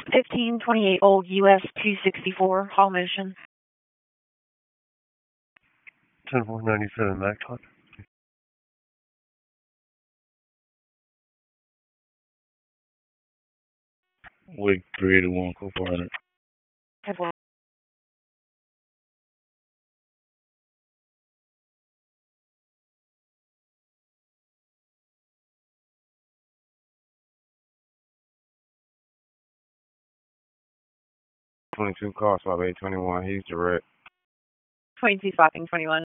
1528 Old US 264, Hall Mission. 10497 MacTalk. Wake 381, code 400. 22 call, swap 821. He's direct. 22 swapping 21.